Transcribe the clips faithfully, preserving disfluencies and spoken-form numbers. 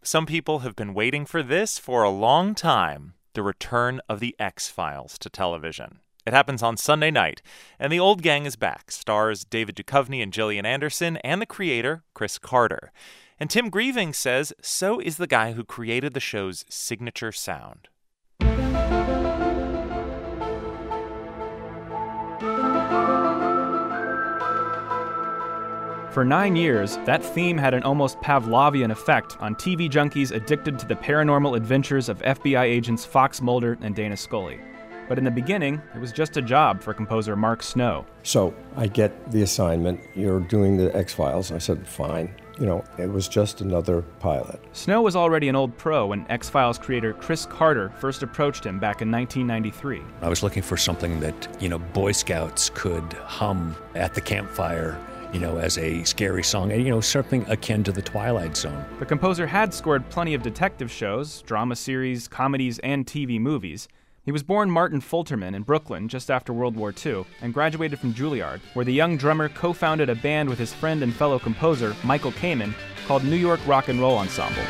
some people have been waiting for this for a long time, the return of the X-Files to television. It happens on Sunday night, and the old gang is back. Stars David Duchovny and Gillian Anderson, and the creator, Chris Carter. And Tim Grieving says so is the guy who created the show's signature sound. For nine years, that theme had an almost Pavlovian effect on T V junkies addicted to the paranormal adventures of F B I agents Fox Mulder and Dana Scully. But in the beginning, it was just a job for composer Mark Snow. So I get the assignment, you're doing the X-Files. I said, fine. You know, it was just another pilot. Snow was already an old pro when X-Files creator Chris Carter first approached him back in nineteen ninety-three. I was looking for something that, you know, Boy Scouts could hum at the campfire, you know, as a scary song, and, you know, something akin to the Twilight Zone. The composer had scored plenty of detective shows, drama series, comedies, and T V movies. He was born Martin Fulterman in Brooklyn just after World War Two and graduated from Juilliard, where the young drummer co-founded a band with his friend and fellow composer, Michael Kamen, called New York Rock and Roll Ensemble.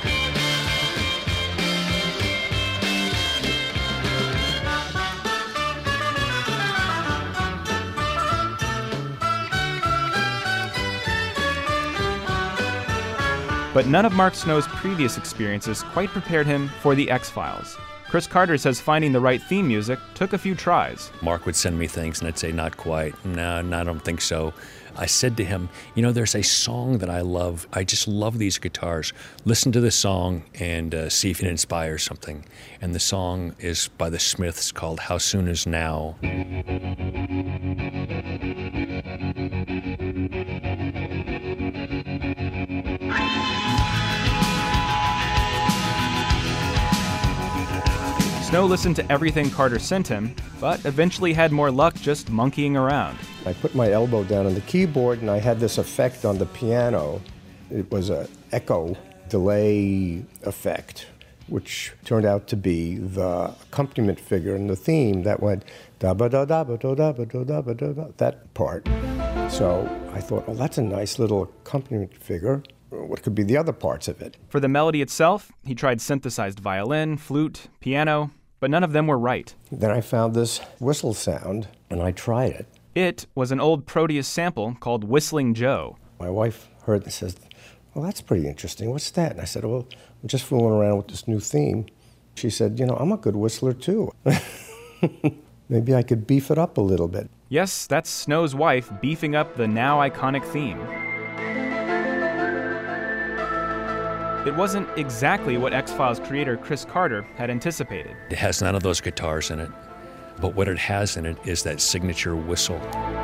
But none of Mark Snow's previous experiences quite prepared him for the X-Files. Chris Carter says finding the right theme music took a few tries. Mark would send me things and I'd say, not quite. No, no, I don't think so. I said to him, you know, there's a song that I love. I just love these guitars. Listen to this song and uh, see if it inspires something. And the song is by the Smiths called How Soon Is Now. Snow listened to everything Carter sent him, but eventually had more luck just monkeying around. I put my elbow down on the keyboard and I had this effect on the piano. It was an echo delay effect, which turned out to be the accompaniment figure in the theme that went da ba da da ba da da ba da da ba da da, that part. So I thought, well, that's a nice little accompaniment figure. What could be the other parts of it? For the melody itself, he tried synthesized violin, flute, piano, but none of them were right. Then I found this whistle sound, and I tried it. It was an old Proteus sample called Whistling Joe. My wife heard it and says, well, that's pretty interesting. What's that? And I said, well, I'm just fooling around with this new theme. She said, you know, I'm a good whistler, too. Maybe I could beef it up a little bit. Yes, that's Snow's wife beefing up the now iconic theme. It wasn't exactly what X-Files creator Chris Carter had anticipated. It has none of those guitars in it, but what it has in it is that signature whistle.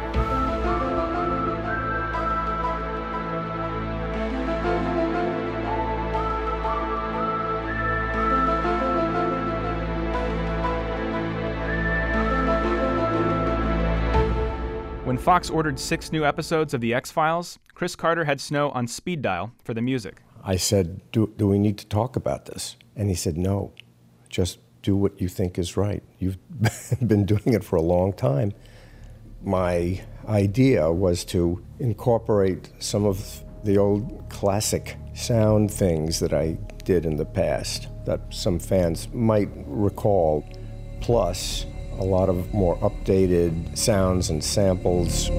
When Fox ordered six new episodes of The X-Files, Chris Carter had Snow on speed dial for the music. I said, do, do we need to talk about this? And he said, no, just do what you think is right. You've been doing it for a long time. My idea was to incorporate some of the old classic sound things that I did in the past that some fans might recall, plus a lot of more updated sounds and samples.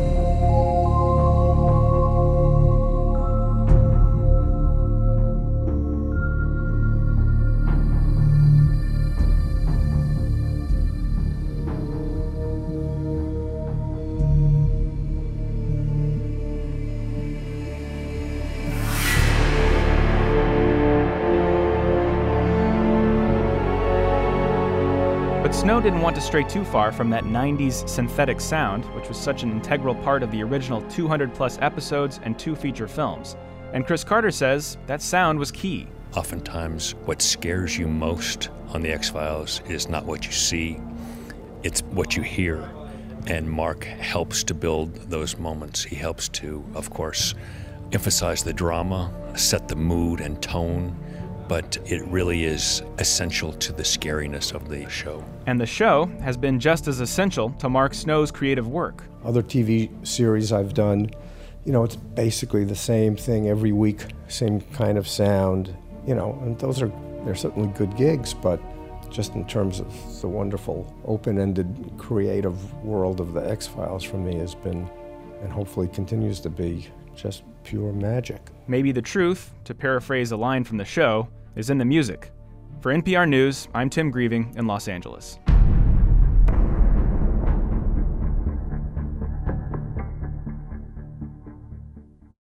But Snow didn't want to stray too far from that nineties synthetic sound, which was such an integral part of the original two hundred plus episodes and two feature films. And Chris Carter says that sound was key. Oftentimes, what scares you most on The X-Files is not what you see, it's what you hear. And Mark helps to build those moments. He helps to, of course, emphasize the drama, set the mood and tone, but it really is essential to the scariness of the show. And the show has been just as essential to Mark Snow's creative work. Other T V series I've done, you know, it's basically the same thing every week, same kind of sound, you know, and those are, they're certainly good gigs, but just in terms of the wonderful, open-ended, creative world of the X-Files for me has been, and hopefully continues to be, just pure magic. Maybe the truth, to paraphrase a line from the show, is in the music. For N P R News, I'm Tim Grieving in Los Angeles.